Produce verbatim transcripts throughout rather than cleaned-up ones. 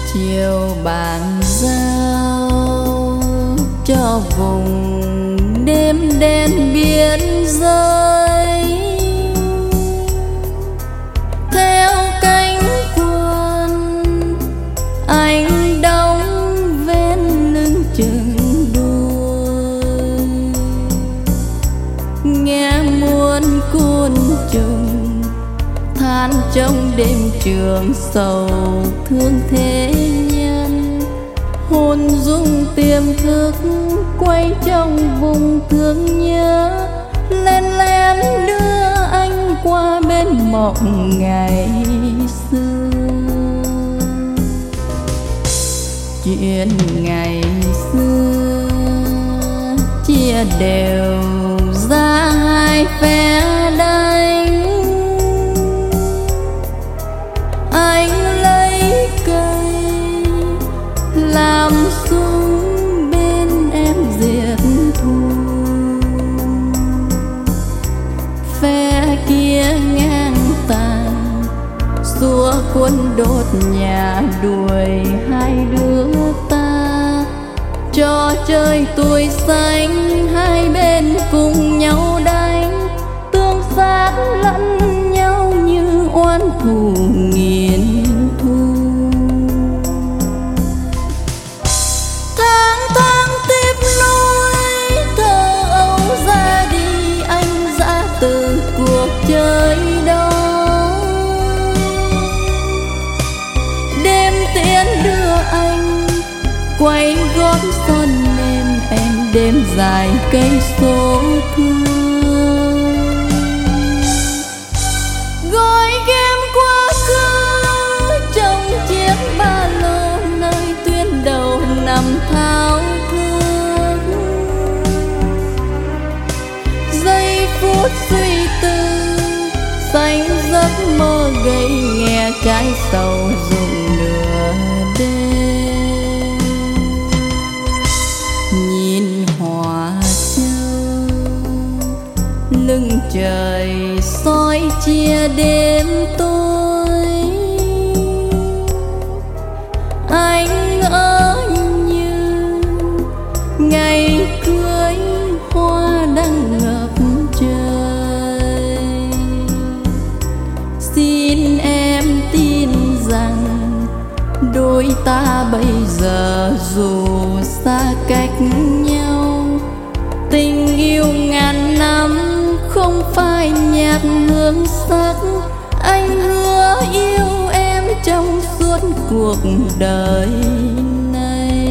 chiều bàn giao cho vùng đêm đen biên giới, theo cánh quân anh đóng ven lưng chừng đuôi, nghe muôn côn trùng than trong đêm trường sầu thương thế nhân, hồn dung tiềm thức quay trong vùng thương nhớ, len lén đưa anh qua bên mộng ngày xưa. Chuyện ngày xưa chia đều ra hai phe đánh, anh lấy cây làm súng bên em diệt thù, phe kia ngang tàn xua quân đốt nhà đuổi hai đứa ta. Trò chơi tuổi xanh hai bên cùng nhau đánh, tương sát lẫn nhau như oan thù nghiền thu. Tháng tháng tiếp nối thơ ấu ra đi, anh ra từ cuộc chơi đó. Đêm tiễn đưa anh quay gót son em, em đêm dài cây số thương, gói ghém quá khứ trong chiếc ba lô nơi tuyến đầu nằm thao thức. Giây phút suy tư xanh giấc mơ gây nghe trái sầu rụng nửa đêm, nhìn hoa châu lưng trời soi chia đêm tối. Anh ở như ngày cưới hoa đang ngập trời, xin em tin rằng đôi ta bây giờ dù xa cách nhau, tình yêu ngàn năm không phai nhạt hương sắc. Anh hứa yêu em trong suốt cuộc đời này.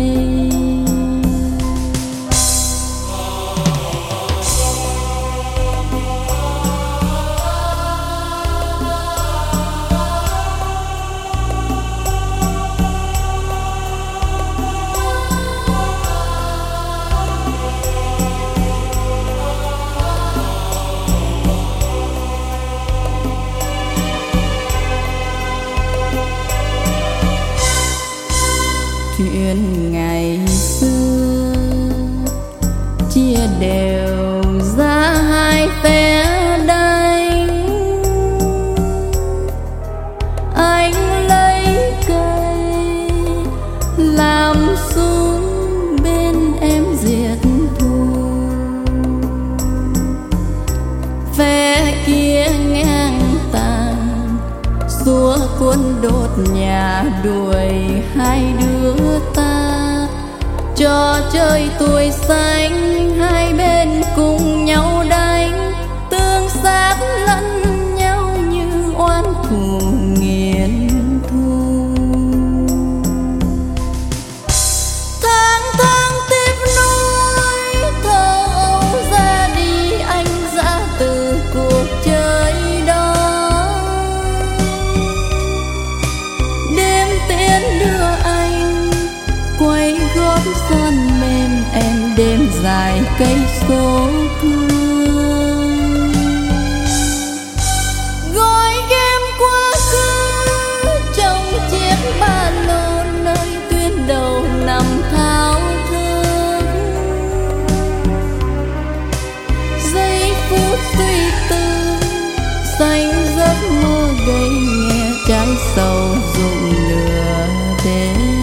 Chuyện ngày xưa chia đều ra hai phe đánh, anh lấy cây làm súng bên em diệt thù, phe kia ngang tàn xua quân đốt nhà đuổi hai đứa ta. Trò chơi tuổi xanh hai bên cùng nhau đánh, tương sát lẫn nhau như oan thù nghiền thu. Tháng tháng tiếp nối thơ ấu ra đi, anh ra từ cuộc chơi đó. Đêm tiễn đưa anh quay gót son mềm, em đêm dài cây số thương, gói ghém quá khứ trong chiếc ba lô nơi tuyến đầu nằm thao thức. Giây phút suy tư xanh giấc mơ gây nghe trái sầu rụng nửa đêm.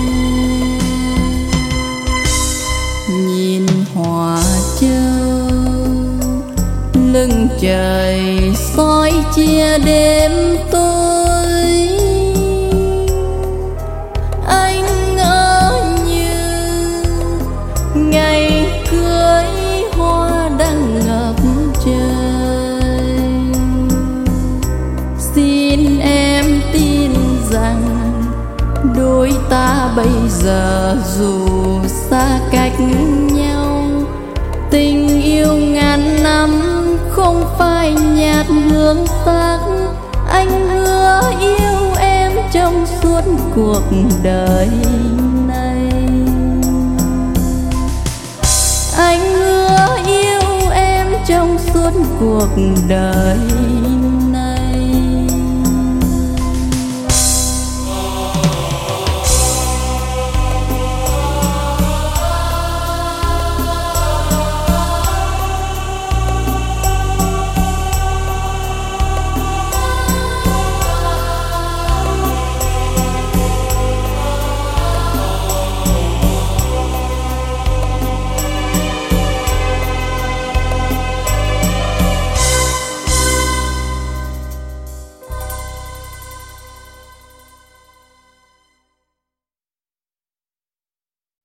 trời soi chia đêm tối. Anh ngỡ như ngày cưới hoa đang ngập trời. Xin em tin rằng đôi ta bây giờ dù xa cách nhau, tình yêu ngàn năm không phai nhạt hương sắc. Anh hứa yêu em trong suốt cuộc đời này. Anh hứa yêu em trong suốt cuộc đời